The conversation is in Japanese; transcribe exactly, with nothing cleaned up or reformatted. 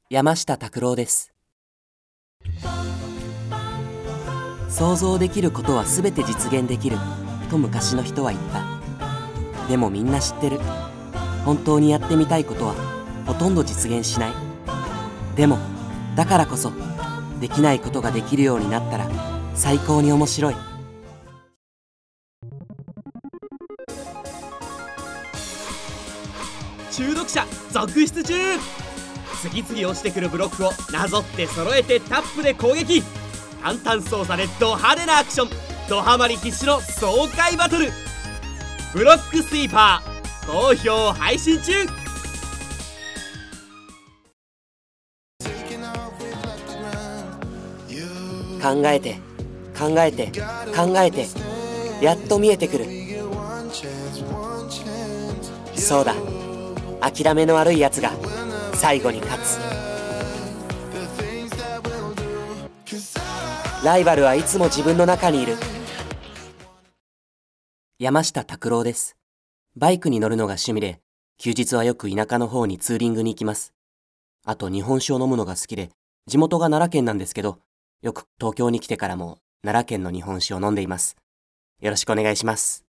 山下拓郎です。想像できることはすべて実現できると昔の人は言った。でもみんな知ってる。本当にやってみたいことはほとんど実現しない。でもだからこそできないことができるようになったら最高に面白い。 中毒者続出中。次々落ちてくるブロックをなぞって揃えてタップで攻撃。簡単操作でド派手なアクション。ドハマり必至の爽快バトル。ブロックスイーパー好評配信中。 考えて考えて考えてやっと見えてくる。そうだ、諦めの悪いやつが最後に勝つ。ライバルはいつも自分の中にいる。山下拓郎です。バイクに乗るのが趣味で、休日はよく田舎の方にツーリングに行きます。あと日本酒を飲むのが好きで、地元が奈良県なんですけど、よく東京に来てからも奈良県の日本酒を飲んでいます。よろしくお願いします。